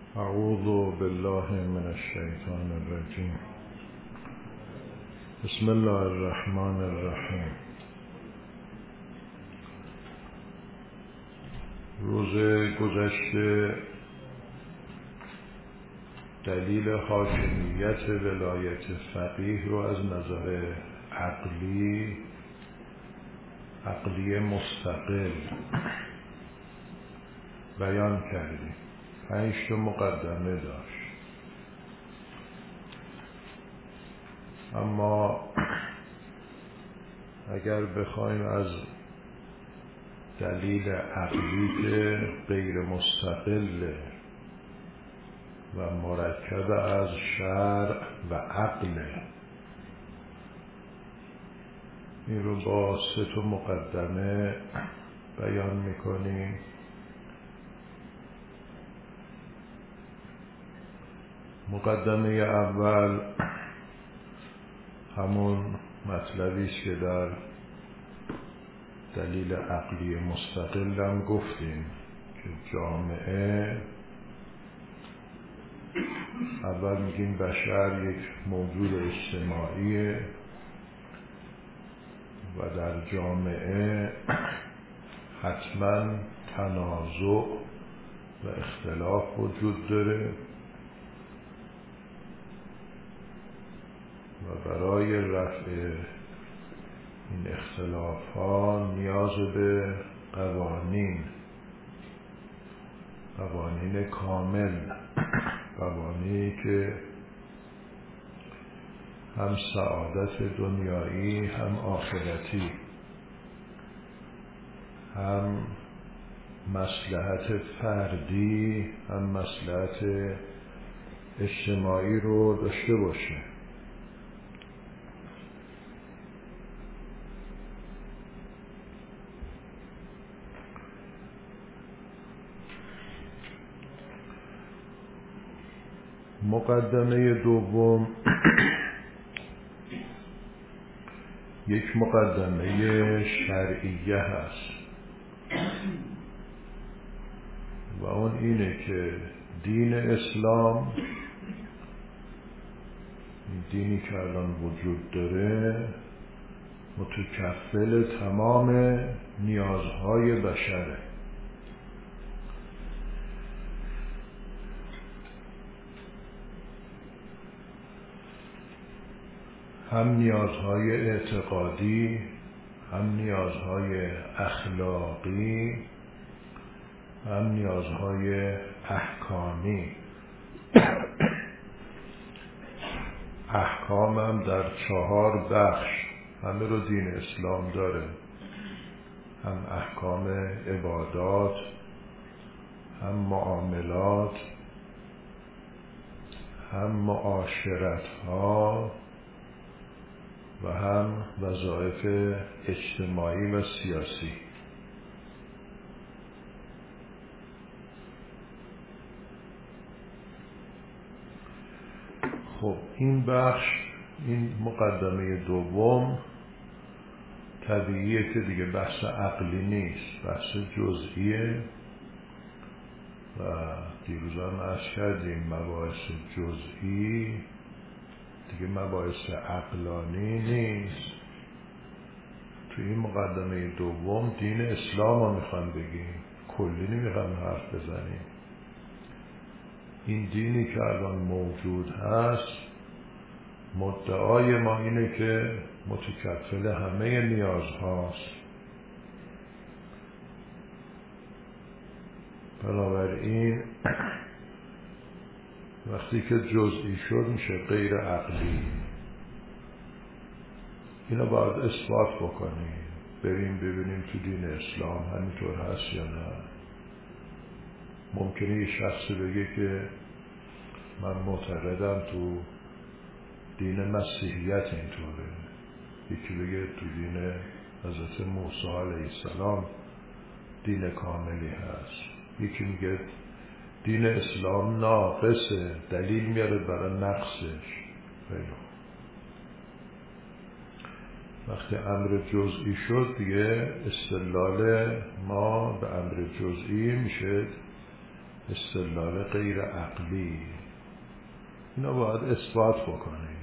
اعوذ بالله من الشیطان الرجیم. بسم الله الرحمن الرحیم. روز گذشته دلیل حاکمیت ولایت فقیه رو از نظر عقلی مستقل بیان کردیم. 5 مقدمه داشت، اما اگر بخوایم از دلیل عقلی که غیر مستقل و مرکب از شرع و عقل، این رو با 3 مقدمه بیان میکنیم. مقدمه اول همون مطلبی است که در دلیل عقلی مستقل هم گفتیم که جامعه، اول میگیم بشر یک موجود اجتماعیه و در جامعه حتما تنازع و اختلاف وجود داره و برای رفع این اختلاف ها نیاز به قوانین کامل، قوانینی که هم سعادت دنیایی هم آخرتی، هم مصلحت فردی هم مصلحت اجتماعی رو داشته باشه. مقدمه دوم یک مقدمه شرعیه هست و اون اینه که دین اسلام، دینی که الان وجود داره، متکفل تمام نیازهای بشره. هم نیازهای اعتقادی، هم نیازهای اخلاقی، هم نیازهای احکامی. احکام هم در 4 بخش همه رو دین اسلام داره. هم احکام عبادات، هم معاملات، هم معاشرت ها و هم وظایف اجتماعی و سیاسی. خب این بخش، این مقدمه دوم طبیعیه که دیگه بحث عقلی نیست، بحث جزئیه و دیروز هم عرض کردیم مباحث جزئی دیگه مباحث عقلانی نیست. توی این مقدمه دوم دین اسلام رو میخوام بگیم، کلی نمیخوام حرف بزنیم. این دینی که الان موجود هست، مدعای ما اینه که متکفل همه نیاز هاست. بنابراین وقتی که جزئی شد میشه غیر عقلی. اینو باید اثبات بکنیم، بریم ببینیم تو دین اسلام همینطور هست یا نه. ممکنه یه شخصی بگه که من معتقدم تو دین مسیحیت اینطوره، یکی بگه تو دین حضرت موسی علیه السلام دین کاملی هست، یکی میگه دین اسلام ناقصه، دلیل میاره برای نقصش. وقتی امر جزئی شد دیگه استدلال ما به امر جزئی میشه استدلال غیر عقلی، اینا باید اثبات بکنیم.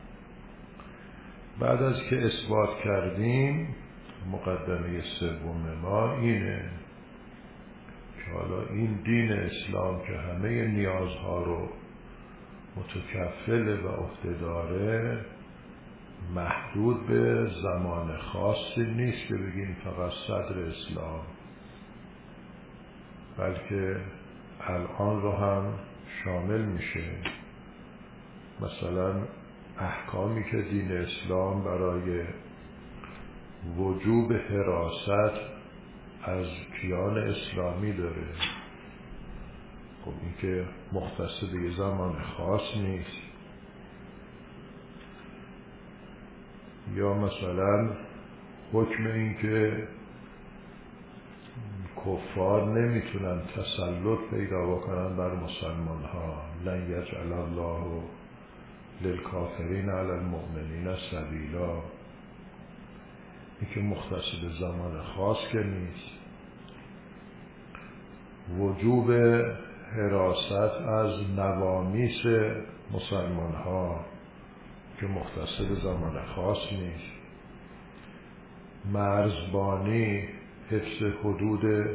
بعد از که اثبات کردیم، مقدمه سوم ما اینه که حالا این دین اسلام که همه نیازها رو متکفل و عهده‌داره، محدود به زمان خاصی نیست که بگیم فقط صدر اسلام، بلکه الان رو هم شامل میشه. مثلا احکامی که دین اسلام برای وجوب حراست از کیان اسلامی داره، خب این که مختص به یه زمان خاص نیست. یا مثلا حکم این که کفار نمیتونن تسلط پیدا بکنن بر مسلمان ها، لن یجعل الله للکافرین علی المؤمنین سبیلا، این که مختص به زمان خاص که نیست. وجوب حراست از نوامیس مسلمان ها که مختص به زمان خاص نیست. مرزبانی، حفظ حدود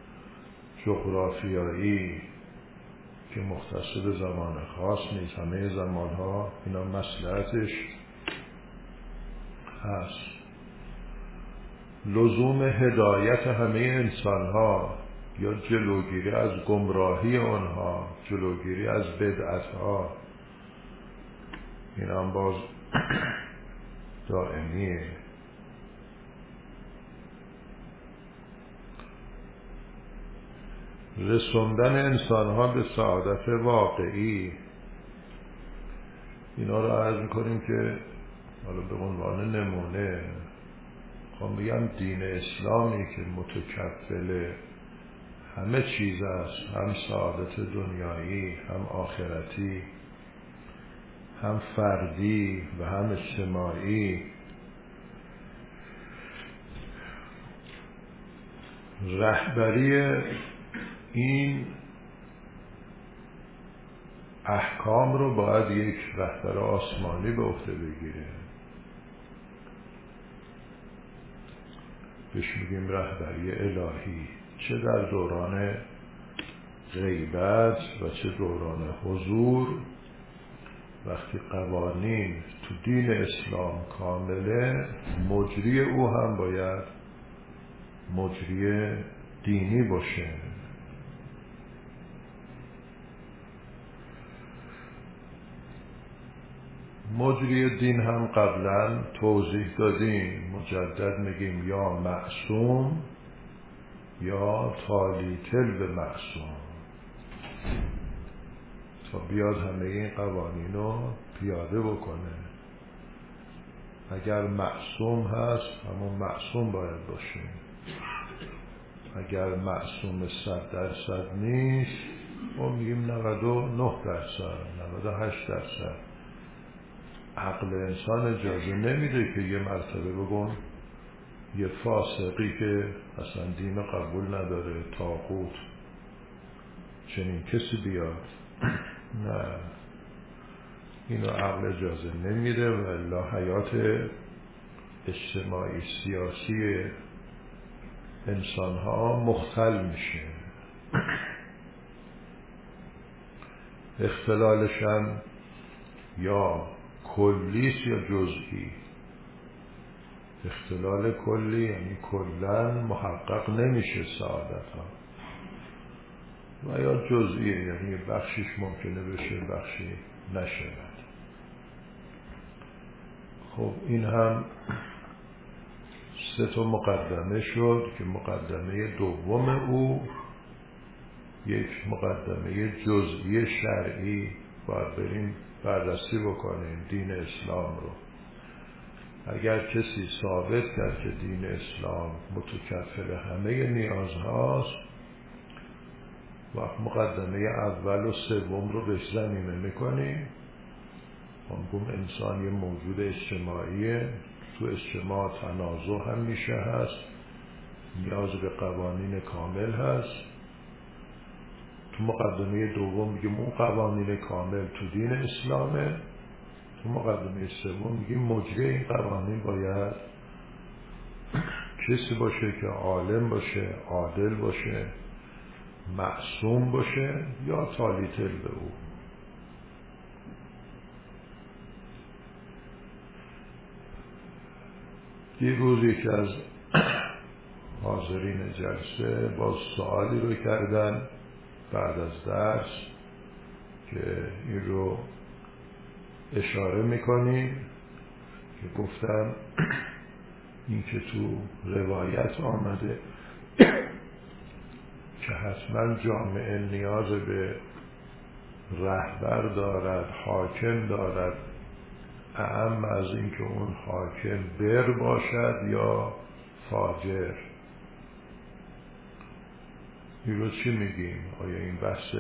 جغرافیایی که مختص به زمان خاص نیست، همه زمان ها اینا مصلحتش هست. لزوم هدایت همه انسان ها یا جلوگیری از گمراهی آنها، جلوگیری از بدعت ها، این هم باز دائمیه. رسوندن انسان ها به سعادت واقعی، اینا رو عرض میکنیم که حالا به عنوان نمونه خواهم بگم دین اسلامی که متکفل همه چیز است، هم سعادت دنیایی، هم آخرتی، هم فردی و هم اجتماعی. رهبری این احکام رو باید یک رهبر آسمانی به عهده بگیره. بهش میگیم رهبری الهی، چه در دوران غیبت و چه دوران حضور. وقتی قوانین تو دین اسلام کامله، مجری او هم باید مجری دینی باشه. مجری دین هم قبلا توضیح دادیم، مجدد میگیم یا معصوم یا تالی تل به معصوم، تا بیاد همه این قوانین رو پیاده بکنه. اگر معصوم هست همون معصوم باید باشه. اگر معصوم 100% نیست ما میگیم 99%، 98%. عقل انسان اجازه نمیده که یه مرتبه بگم یه فاسقی که اصلا دین قبول نداره، طاغوت، چنین کسی بیاد. نه، اینو عقل اجازه نمیده و الا حیات اجتماعی سیاسی انسان ها مختل میشه. اختلالش هم یا کلیست یا جزئی. اختلال کلی یعنی کلن محقق نمیشه سعادت ها، و یا جزئی یعنی بخشیش ممکنه بشه بخشی نشود. خب این هم 3 مقدمه شد که مقدمه دوم او یک مقدمه جزئی شرعی باید بریم بررسی بکنیم دین اسلام رو. اگر کسی ثابت کرد که دین اسلام متکفل همه نیازهاست، وقت مقدمه اول و سوم رو بهش زمینه میکنیم. همگون انسان یه موجود اجتماعیه، تو اجتماع تنازع هم میشه هست، نیاز به قوانین کامل هست. تو مقدمه دوم میگیم اون قوانین کامل تو دین اسلامه، تو مقدمه سوم میگیم مجری این قوانین باید کسی باشه که عالم باشه، عادل باشه، معصوم باشه یا تالیتل به او. دیروز یکی از حاضرین جلسه با سوالی رو کردن بعد از درس که این رو اشاره میکنیم که گفتن این که تو روایت آمده که حتما جامعه نیاز به رهبر دارد، حاکم دارد، اهم از این که اون حاکم بر باشد یا فاجر. این رو چی میگیم؟ آیا این بحث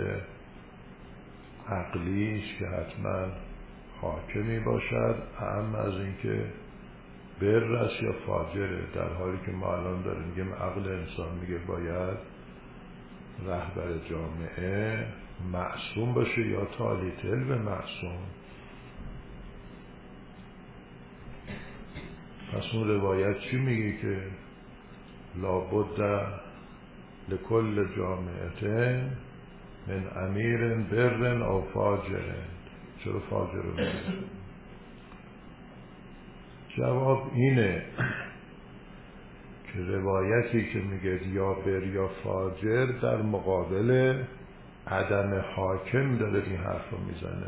عقلیش که حتما حاکمی باشد اهم از این که بر است یا فاجره، در حالی که ما الان داریم میگیم عقل انسان میگه باید رهبر جامعه معصوم باشه یا تالیتل به معصوم. پس اون روایت چی میگه که لابد لکل جامعه من امیر بر او فاجر. چرا فاجر رو میگه؟ جواب اینه که روایتی که میگه یا بر یا فاجر در مقابل عدم حاکم داره این حرف رو میزنه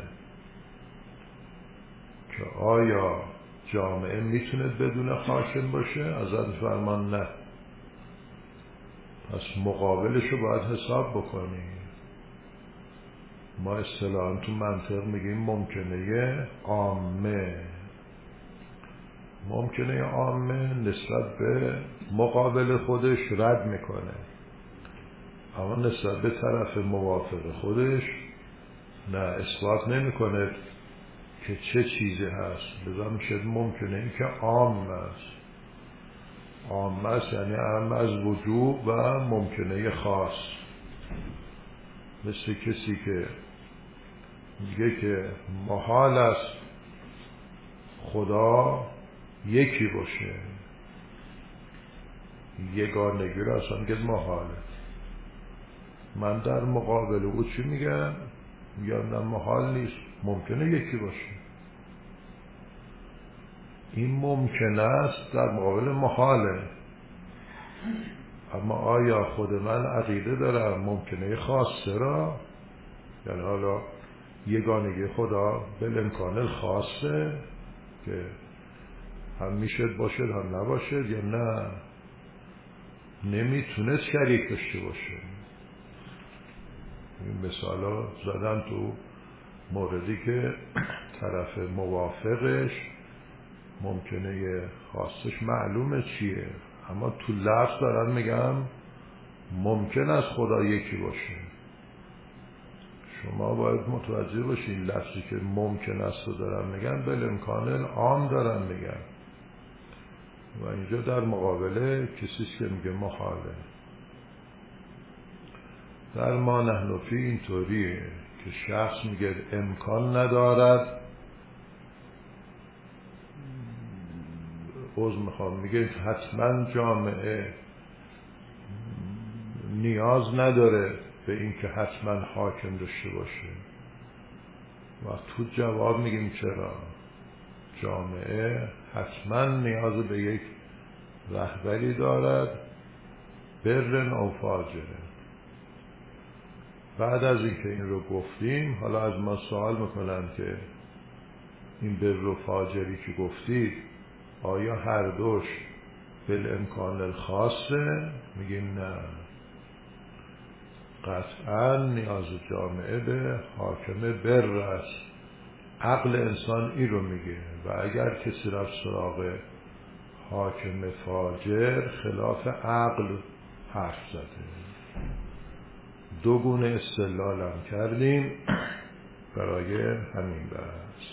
که آیا جامعه میتونه بدون حاکم باشه؟ ازت فرمان نه. پس مقابلش رو باید حساب بکنیم. ما اصطلاحاً تو منطق میگیم ممکنه عامه. ممکنه عامه نسبت به مقابل خودش رد میکنه، اما نسبت به طرف موافق خودش نه، اثبات نمیکنه که چه چیزی هست. لذا میشه ممکنه این که عام است. عام است یعنی عام از وجوب و ممکنه خاص. مثل کسی که میگه که محال است خدا یکی باشه، یگانگی رو اصلا میگه محاله. من در مقابل او چی میگم؟ میگم نه محال نیست، ممکنه یکی باشه. این ممکنه است در مقابل محاله. اما آیا خود من عقیده دارم ممکنه خاصه را؟ یعنی حالا یگانگی خدا بالامکان خاصه که هم میشد باشد هم نباشد، یا نه نمیتونه شریک داشته باشه؟ این مثالا زدن تو موردی که طرف موافقش ممکنه خاصش معلومه چیه، اما تو لفظ دارن میگم ممکن است خدا یکی باشه. شما باید متوجه باشین لفظی که ممکن است رو دارن میگن بالامکان عام دارن میگن و اینجا در مقابله کسیست که میگه محاله. در ما نحن فی اینطوریه که شخص میگه امکان ندارد، میگه حتما جامعه نیاز نداره به این که حتما حاکم داشته باشه. و تو جواب میگیم چرا؟ جامعه حتما نیاز به یک رهبری دارد، برن او فاجره. بعد از اینکه این رو گفتیم حالا از ما سوال میکنن که این بر و فاجری که گفتید آیا هر دوش بالامکان الخاصه؟ میگیم نه، قطعا نیاز جامعه به حاکم بر است. عقل انسان این رو میگه و اگر کسی رفت سراغ حاکم فاجر خلاف عقل حرف زده. دو گونه استدلال هم کردیم برای همین بحث.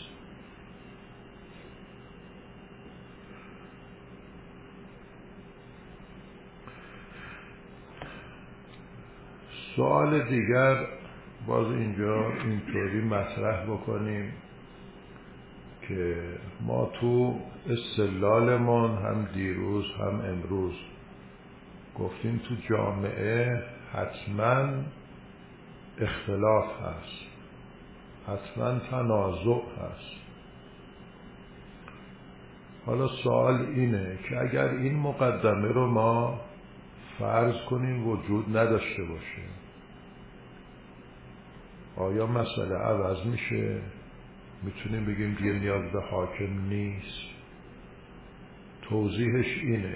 سوال دیگر باز اینجا اینطوری مطرح بکنیم که ما تو استدلالمون هم دیروز هم امروز گفتیم تو جامعه حتما اختلاف هست، حتما تنازع هست. حالا سوال اینه که اگر این مقدمه رو ما فرض کنیم وجود نداشته باشه، آیا مسئله عوض میشه؟ میتونیم بگیم دیگه نیاز به حاکم نیست؟ توضیحش اینه،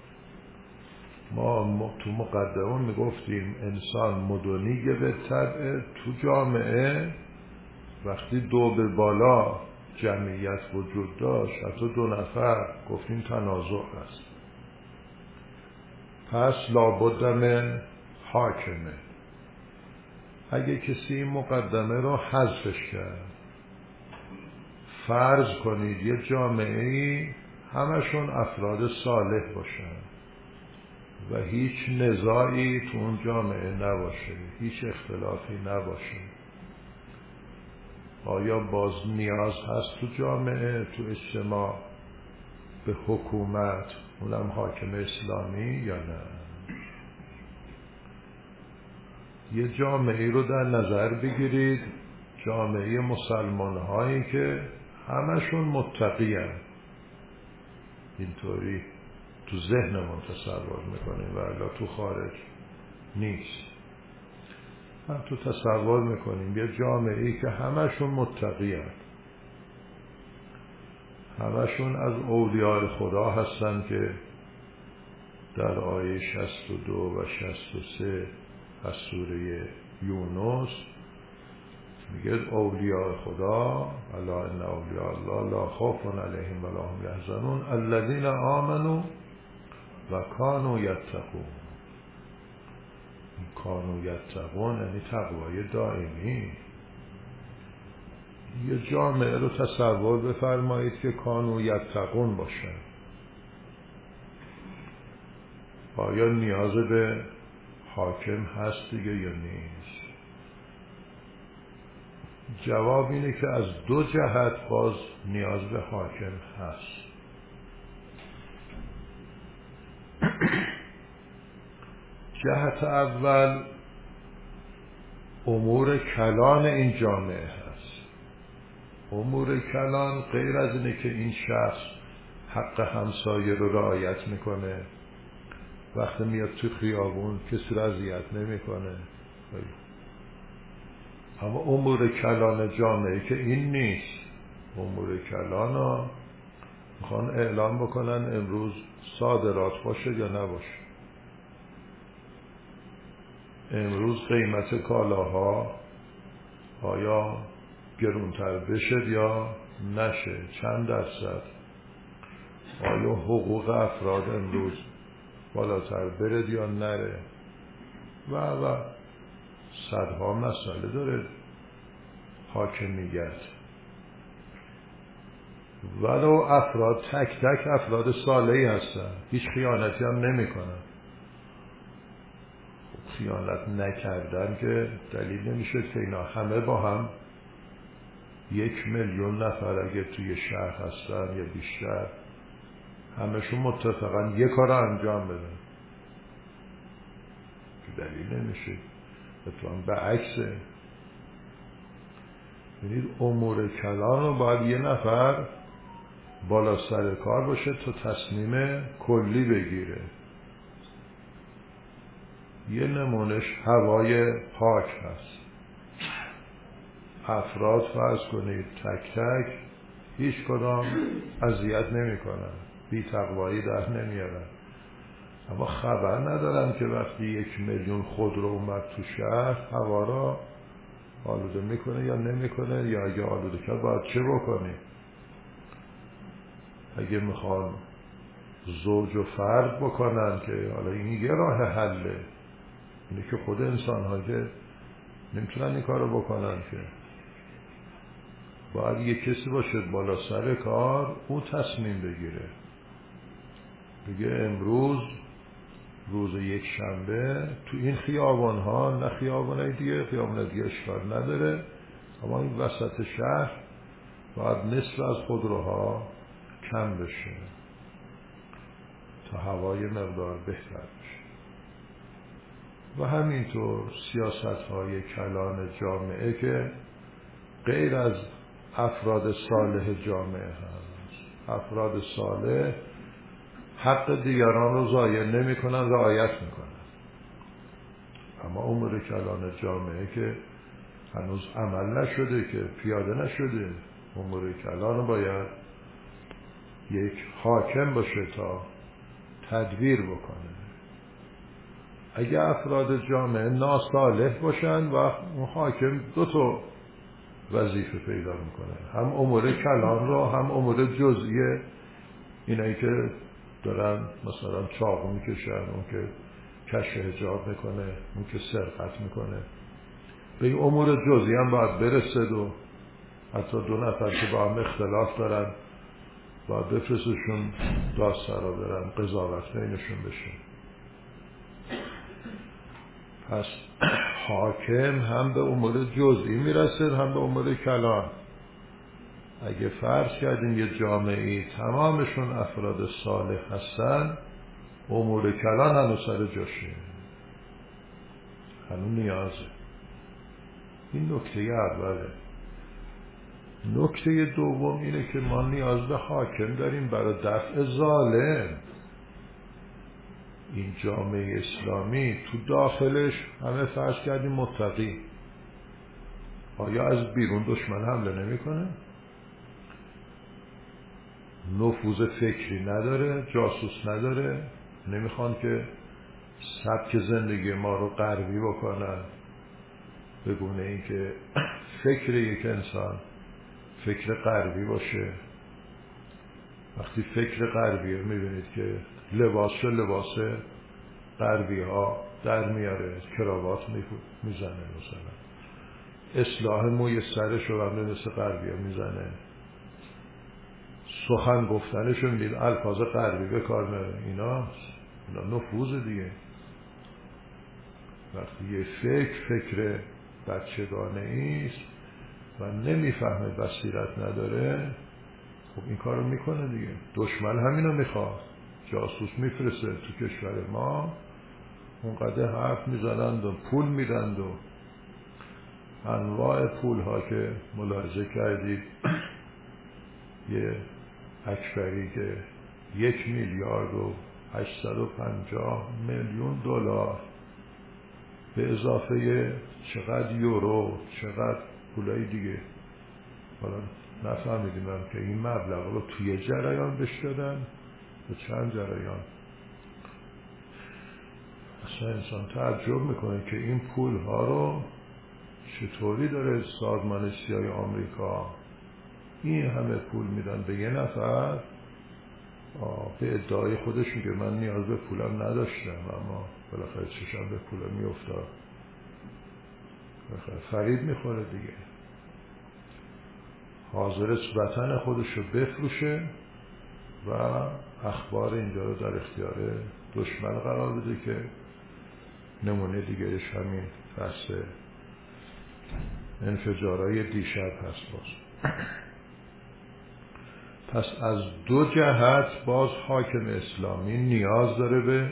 ما تو مقدمه میگفتیم انسان مدنی به طبع، تو جامعه وقتی دو به بالا جمعیت وجود داشت، حتی دو نفر، گفتیم تنازع هست. پس لابد من حاکمه. اگه کسی این مقدمه رو حذفش کرد، فرض کنید یه جامعه‌ای همشون افراد صالح باشن و هیچ نزاعی تو اون جامعه نباشه، هیچ اختلافی نباشه، آیا باز نیاز هست تو جامعه، تو اجتماع به حکومت، اونم حاکم اسلامی یا نه؟ یه جامعه رو در نظر بگیرید، جامعه مسلمان هایی که همشون متقی هستند، اینطوری تو ذهنمون تصور میکنیم ولی تو خارج نیست. هم تو تصور میکنیم یه جامعه‌ای که همشون متقی هستند، همشون از اولیاء خدا هستن که در آیه 62 و 63 از سوره یونس میگه اولیاء خدا، الا ان اولیاء الله لا خوف علیهم ولا هم یحزنون الذین آمنوا و کانوا یتقون. کانوا یتقون یعنی تقوای دائمی. یه جامعه رو تصور بفرمایید که کانوا یتقون باشن، آیا نیاز به حاکم هست دیگه یا نیست؟ جواب اینه که از دو جهت باز نیاز به حاکم هست. جهت اول امور کلان این جامعه هست. امور کلان غیر از اینه که این شخص حق همسایه رو رعایت میکنه، وقتی میاد تو خیابون کسی رو اذیت نمیکنه، اما امور کلان جامعه که این نیست. امور کلان ها میخوان اعلام بکنن امروز صادرات باشه یا نباشه، امروز قیمت کالاها آیا گرونتر بشه یا نشه، چند درصد، آیا حقوق افراد امروز بالاتر برد یا نره و صدها مسئله داره حاکمیت. ولو افراد تک تک افراد صالحی هستن، هیچ خیانتی هم نمی کنن. خیانت نکردن که دلیل نمیشه که اینا همه با هم 1,000,000 نفر اگه توی شهر هستن یا بیشتر همشون متفقا یک کار انجام بدن، که دلیل نمیشه. اتفاقا به عکسه. ببینید امور کلان رو باید یه نفر بالا سر کار باشه تا تصمیم کلی بگیره. یه نمونش هوای پاک هست. افراد فرض کنید تک تک هیچ کدام اذیت نمی کنن، بی تقوایی در نمیارن، اما خبر ندارن که وقتی 1,000,000 خودرو اومد تو شهر هوا را آلوده میکنه یا نمیکنه، یا اگه آلوده کرد باید چه بکنی. اگه میخوان زوج و فرد بکنن که حالا این یه راه حله، اینه که خود انسان ها که نمیتونن این کارو بکنن، که باید یه کسی باشه بالا سر کار او تصمیم بگیره، بگه امروز روز یک شنبه تو این خیابان ها، نه خیابان دیگه، خیابان دیگه اشکال نداره، اما این وسط شهر باید نصف از خودروها کم بشه تا هوای مقدار بهتر بشه. و همینطور سیاست های کلان جامعه که غیر از افراد صالح جامعه هست. افراد صالح حق دیگران رو ضایع نمی کنن، رعایت می کنن. اما امور کلان جامعه که هنوز عمل نشده، که پیاده نشده، امور کلان رو باید یک حاکم باشه تا تدبیر بکنه. اگه افراد جامعه ناصالح باشن و اون حاکم دو تا وظیفه پیدا میکنه، هم امور کلان رو، هم امور جزئی، اینایی که دارن مثلا چاقو میکشن، اون که کشف حجاب میکنه، اون که سرقت میکنه، به این امور جزئی هم باید برسد و حتی دو نفر که با هم اختلاف دارن باید بفرستشون دادسرا برن، قضاوت بینشون بشه. پس حاکم هم به امور جزئی میرسد، هم به امور کلان. اگه فرض کردیم یه جامعه‌ای تمامشون افراد صالح هستن، امور کلان هنوز سر جاشه، هنوز نیازه. این نکته اوله. نکته دوم اینه که ما نیاز به حاکم داریم برای دفع ظالم. این جامعه اسلامی تو داخلش همه فرض کردیم متقی، آیا از بیرون دشمن حمله نمیکنه؟ نفوذ فکری نداره، جاسوس نداره، نمیخوان که سبک زندگی ما رو غربی بکنن، به گونه این که فکر یک انسان فکر غربی باشه. وقتی فکر غربیه میبینید که لباس غربی ها در میاره، کراوات میزنه، مثلا اصلاح موی سرش رو هم مثل غربی ها میزنه، سخن گفتنشون دید الفاظ غربی به کار میاره. اینا نفوذ دیگه. وقتی یه فکر بچگانه ایست و نمیفهمه، بصیرت نداره، خب این کار رو میکنه دیگه. دشمن همینو میخواد، جاسوس میفرسته تو کشور ما، اونقدر حرف میزنند و پول میدند و انواع پول ها که ملاحظه کردید. یه اکبری که 1,850,000,000 دلار به اضافه چقدر یورو، چقدر پولای دیگه، حالا نفهمیدیم هم که این مبلغ رو توی جریان بهش دادن، به چند جریان. اصلا انسان تعجب میکنه که این پول ها رو چطوری داره سازمان سیای آمریکا این همه پول میدن به یه نفر. به ادعای خودش میگه من نیاز به پولم نداشتم، اما بالاخره چشم به پولم میافتاد، بالاخره فریب میخوره دیگه. حاضر وطن خودش رو بفروشه و اخبار اینجا رو در اختیار دشمن قرار بده که نمونه دیگرش همین بحث انفجارهای دیشب هست. پس از دو جهت باز حاکم اسلامی نیاز داره به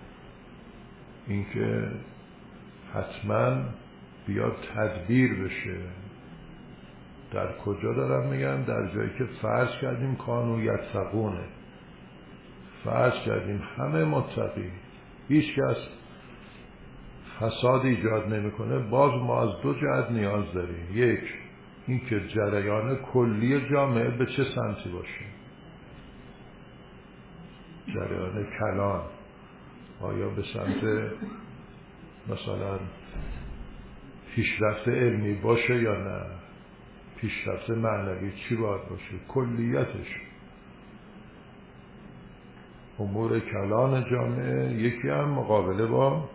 اینکه حتما بیاد تدبیر بشه. در کجا دارم میگم؟ در جایی که فرض کردیم کانون یتقونه، فرض کردیم همه متقی، هیچ کس فساد ایجاد نمیکنه، باز ما از دو جهت نیاز داریم. یک، این که جریان کلی جامعه به چه سمتی باشه. جریان کلان آیا به سمت مثلا پیشرفت علمی باشه یا نه؟ پیشرفت معنوی چی باید باشه؟ کلیتش. امور کلان جامعه یکی هم مقابله با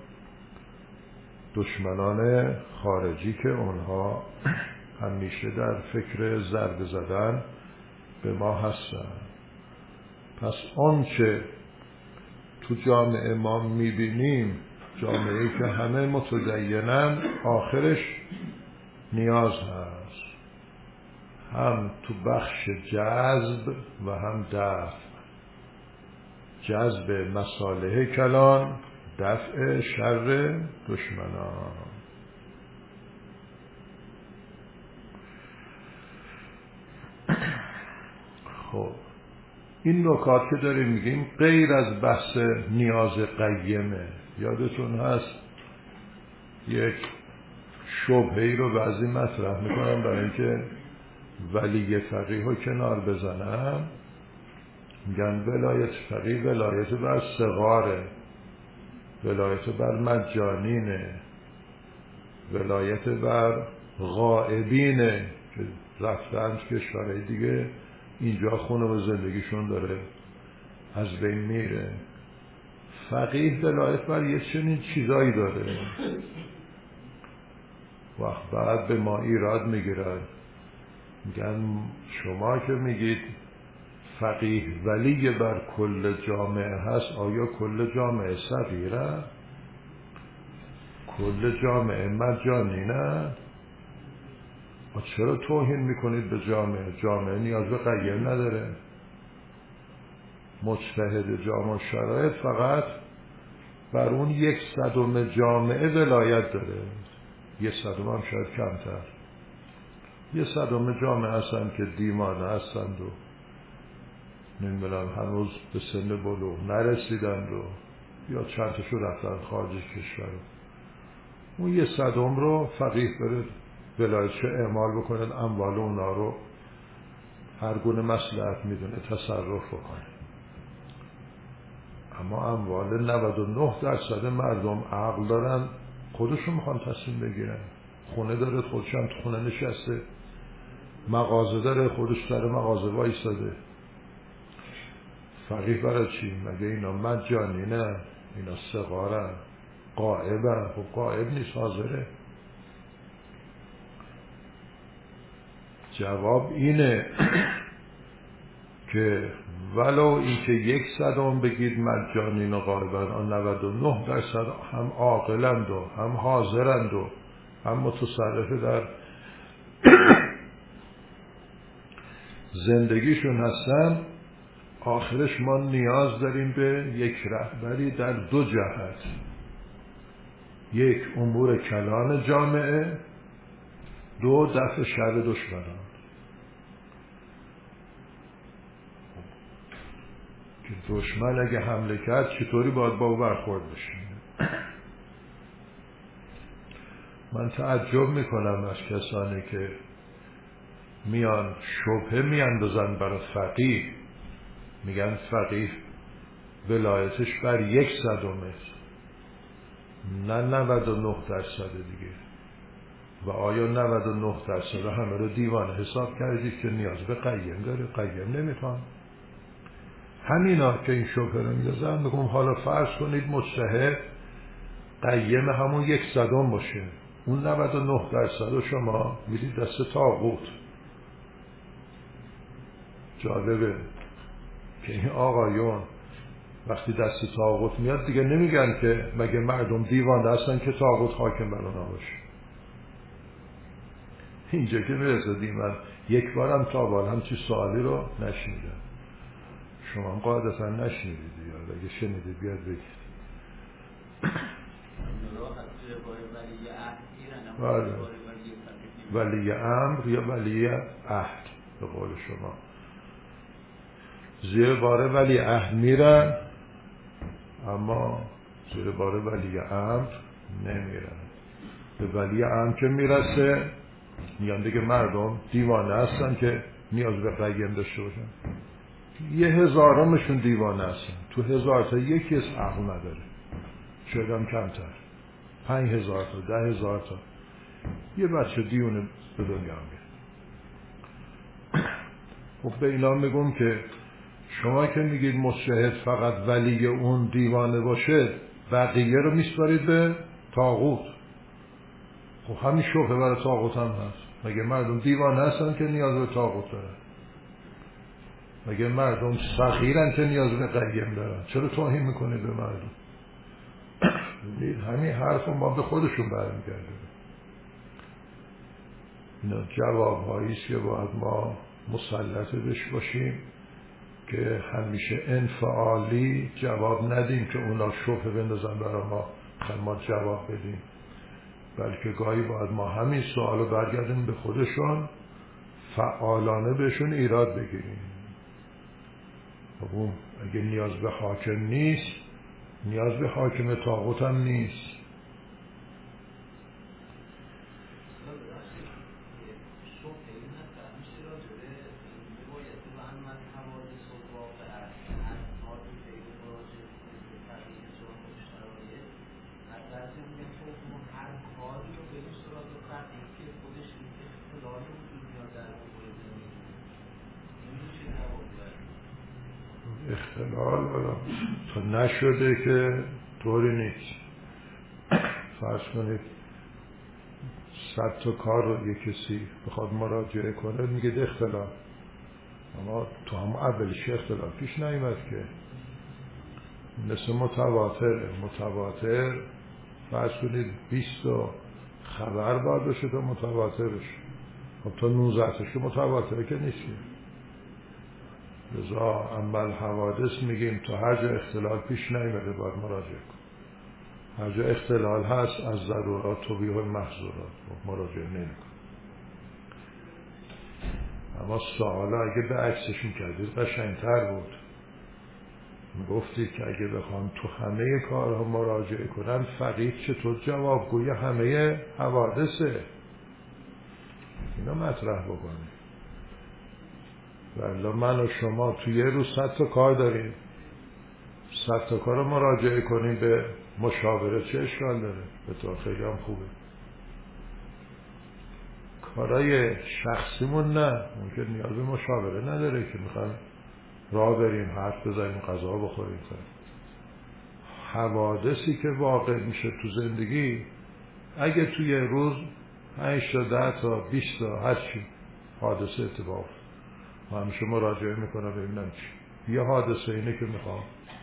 دشمنان خارجی که اونها همیشه در فکر ضربه زدن به ما هستن. پس آنچه تو جامعه ما میبینیم، جامعه‌ای که همه متدینن، آخرش نیاز هست، هم تو بخش جذب و هم دفع. جذب مصالح کلان، دفع شر دشمنان. خب این نکات که داریم میگیم غیر از بحث نیاز قیمه. یادتون هست یک شبهه‌ای رو بعضی مطرح میکنن برای اینکه ولی فقیه رو کنار بزنن، میگن ولایت فقیه ولایت بر صغاره، ولایت بر مجانینه، ولایت بر غائبینه که رفتن کشورهای دیگه، اینجا خونه و زندگیشون داره از بین میره. فقیه ولایت بر یه چنین چیزایی داره. وقت بعد به ما ایراد میگیرن، میگن شما که میگید فقیه ولی بر کل جامعه هست، آیا کل جامعه صغیره؟ کل جامعه مجانینه؟ چرا توهین میکنید به جامعه؟ جامعه نیاز به قیم نداره. مجتهد جامعه شرایط فقط بر اون 1/100 جامعه ولایت داره، 1/100 هم شاید کمتر. 1/100 جامعه هستن که دیوانه هستند و نمیدونم هنوز به سن بلوغ نرسیدند و یا چند تاشو رفتن خارج کشور. اون 1/100 رو فقیه بره ولایتش اعمال بکنه، اموال اونا رو هر گونه مصلحت میدونه تصرف بکنه. اما اموال 99% مردم عقل دارن، خودشون میخوان تصمیم بگیرن. خونه داره، خودش هم تو خونه نشسته، مغازه داره، خودش سر مغازه وایساده. فقیه برای چی؟ مگه اینا مجانی؟ نه، اینا صغارن، غائبن. خب غائب نیست، حاضره. جواب اینه که ولو اینکه 1/100 بگید مجانین و غائبن، آن 99% هم عاقلند و هم حاضرند و هم متصرف در زندگیشون هستن. آخرش ما نیاز داریم به یک رهبری در 2 جهت: یک امور کلان جامعه، 2 دفع شر دشمنان. که دشمن اگه حمله کرد چطوری باید با او برخورد بشیم؟ من تعجب میکنم از کسانی که میان شبهه میاندازن برای فقیه، میگن فقیه ولایتش بر 1/100 نه 99% دیگه. و آیا 99% همه رو دیوانه حساب کردید که نیاز به قیم داره؟ قیم نمیخوان. همینا که این شبهه رو میدازن، میگم حالا فرض کنید مجتهد قیم همون 1/100 باشه، اون 99% شما میدید دست طاغوت. جالبه که این آقایون وقتی دست طاغوت میاد دیگه نمیگن که مگه مردم دیوانه هستن که طاغوت حاکم بر اونا باشه. اینجا که میرسدیم، من یک بارم تا بار همچی سوالی رو نشنیدم. شما هم قاعدتا نشنیدید، یا اگه شنیدید بیاد بگید. ولی امر یا ولی عهد به قول شما زیر بار ولی عهد میرن، اما زیر بار ولی امر نمیرن. به ولی امر که میرسه میگن دیگه مردم دیوانه هستن که نیاز به قیم داشته باشن. 1000 دیوانه هستن، تو 1000 تا یکی از عقل نداره، شاید هم کمتر. 5000 تا 10,000 تا یه بچه دیونه به دنیا میاد. خب به اینا میگم که شما که میگید مجتهد فقط ولی اون دیوانه باشه، بقیه رو میسپارید به طاغوت. خب همین شبهه برای طاغوت هم هست. مگه مردم دیوانه هستن که نیاز به طاغوت دارن؟ مگه مردم فقیرن که نیاز به قیم دارن؟ چرا توهین میکنید به مردم؟ همین حرف ما به خودشون برمیگرده. اینا جواب هاییست که باید ما مسلط بهش باشیم که همیشه انفعالی جواب ندیم که اونا شبهه بندازن برای ما جواب بدیم، بلکه گاهی باید ما همین سوالو برگردیم به خودشون، فعالانه بهشون ایراد بگیریم. اون اگه نیاز به حاکم نیست، نیاز به حاکم طاغوت هم نیست. اختلال تا نشده که طوری نیست. فرض کنید 100 تا کار رو یک کسی بخواد مراجعه کنه میگه اختلال، اما تو هم اولش اختلال پیش نیامد که. مثل متواتر فرض کنید 20 تا خبر باید باشه تا متواتر بشه. خب تا 19 تاش متواتر که نیست. لذا اول حوادث میگیم تا هر جا اختلال پیش نیامده باید مراجعه کن. هر جا اختلال هست از ضرورات توبیه و محظورات مراجعه نمیکن. اما سوالا اگه به عکسش میکردید قشنگتر بود. میگفتید که اگه بخوام تو همه کارها مراجعه کنن فقیه چطور جوابگوی همه حوادثه، اینا مطرح بکنید. ولی من و شما تو یه روز 100 تا کار داریم، 100 تا کار رو مراجعه کنیم به مشاوره، چه اشکال داره؟ به طور خیلی هم خوبه. کارهای شخصیمون نه، ممکن نیاز به مشاوره نداره که میخوایم راه بریم حرف بزنیم غذا بخوریم. حوادثی که واقع میشه تو زندگی، اگه توی یه روز 5 تا 10 تا 20 تا هر چی حادثه اتفاق، من همیشه مراجعه میکنم ببینم چی. یه حادثه اینه که میخوام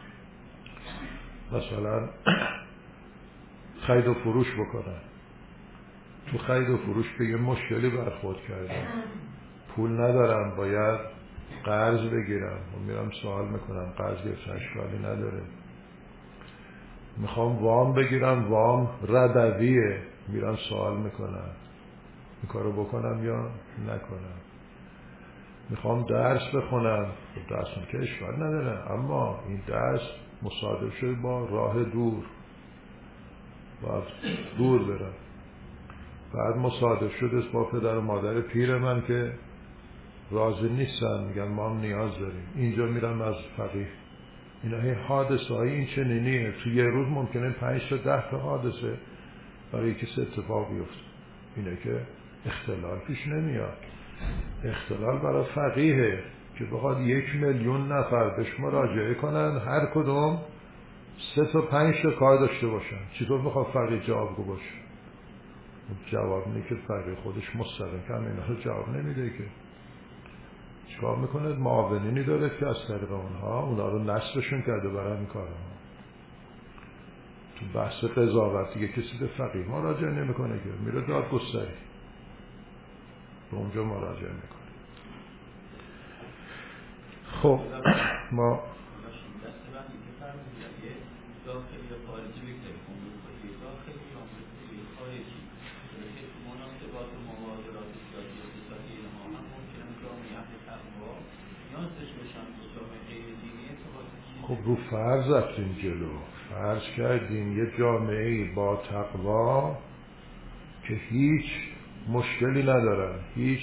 مثلا خرید و فروش بکنم، تو خرید و فروش به یه مشکلی برخورد کردم، پول ندارم، باید قرض بگیرم و میرم سوال میکنم قرض گرفتن اشکالی نداره. میخوام وام بگیرم، وام ردویه، میرم سوال میکنم این کارو بکنم یا نکنم. میخوام درس بخونم، درس که اشکال نداره، اما این درس مصادف شد با راه دور، باید دور برم. بعد مصادف شد با پدر و مادر پیر من که راضی نیستن، میگن ما هم نیاز داریم. اینجا میرم از فقیه. اینا هی حادثه های این چنینیه. تو یه روز ممکنه 5 تا 10 تا حادثه برای کسی اتفاق بیفته. اینه که اختلال پیش نمیاد. اختلال برای فقیه که بخواد 1,000,000 نفر بهش مراجعه کنن، هر کدوم 3 تا 5 تا کار داشته باشن. چطور بخواد فقیه جوابگو باشه؟ جواب اینه که فقیه خودش مستقیم که اینا رو جواب نمیده که. چیکار میکنه؟ معاونینی داره که از طریق اونا رو نصبشون کرده برای این کارها. تو بحث قضاوت دیگه کسی به فقیه مراجعه نمیکنه که، میره دادگستری به اونجا مراجعه میکنه. خب ما خب رو فرض رفتیم جلو، فرض کردیم یه جامعه با تقوا که هیچ مشکلی ندارن، هیچ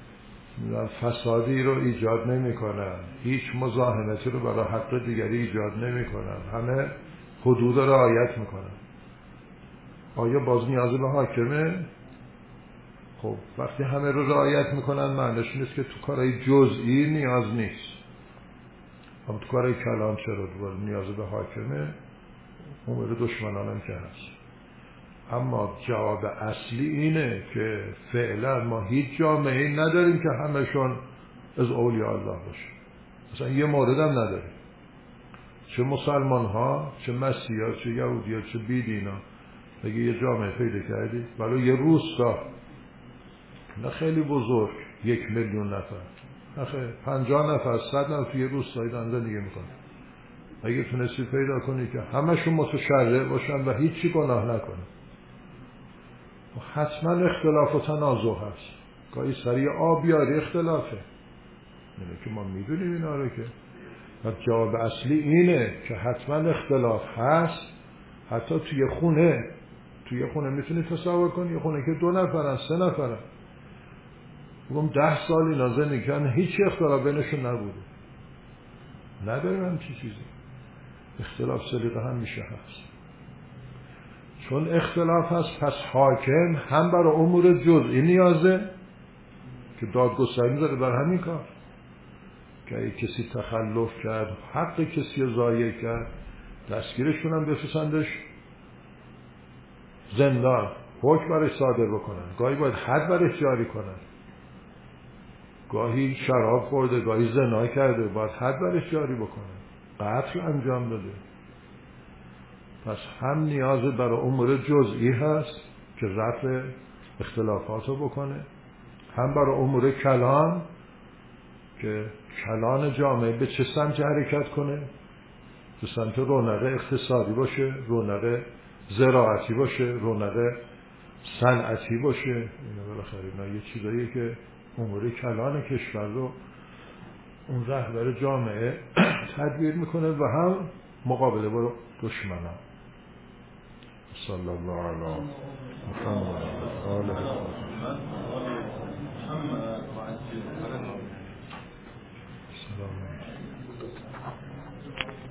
فسادی رو ایجاد نمی کنن، هیچ مزاحمتی رو برای حق دیگری ایجاد نمی کنن، همه حدود رو رعایت میکنن. آیا باز نیاز به حاکمه؟ خب وقتی همه رو رعایت میکنن معنیش نیست که تو کارهای جزئی نیاز نیست. اما تو کارهای کلان چرا دوباره نیاز به حاکمه؟ امور دشمنانم که هست. اما جواب اصلی اینه که فعلا ما هیچ جامعه‌ای نداریم که همشون از اولیاء الله باشه. مثلا یه مورد هم نداره، چه مسلمان ها، چه مسیحی ها، چه یهودی ها، چه بیدین ها. بگه یه جامعه پیدا کردی برای یه روستا، نه خیلی بزرگ 1,000,000 نفر، نه خیلی 50 نفر 100 نفر توی یه روستایی دارن زندگی میکنن. اگه تونستی پیدا کنی که همشون متشرع باشن و هیچی گناه نکنن، حتما اختلاف و تنازع هست. گاهی سری آبیاری اختلافه، اینه که ما میدونیم اینا رو که جواب اصلی اینه که حتما اختلاف هست. حتی توی خونه میتونی تصور کنی یه خونه که 2 نفرن 3 نفرن، بگم 10 سال اینا زندگی کردن هیچ اختلاف بینشون نبوده، نداریم همچی چیزی. اختلاف سلیقه هم میشه هست، چون اختلاف هست پس حاکم هم برای امور جزئی نیازه که دادگستری داره بر همین کار که اگه کسی تخلف کرد، حق کسی رو ضایع کرد، دستگیرشون هم بفرستندش زندان، حکم برای صادر بکنن. گاهی باید حد برای جاری کنن، گاهی شراب خورده، گاهی زنا کرده، باید حد برای جاری بکنن، قتل انجام داده. پس هم نیاز برای امور جزئی هست که رفع اختلافات رو بکنه، هم برای امور کلان که کلان جامعه به چه سمت حرکت کنه، به سمت رونق اقتصادی باشه، رونق زراعتی باشه، رونق صنعتی باشه. اینا بالاخره اینا یه چیزاییه که امور کلان کشور رو اون رهبر جامعه تدبیر میکنه و هم مقابله با دشمنان. صلی الله علیه محمد و آله.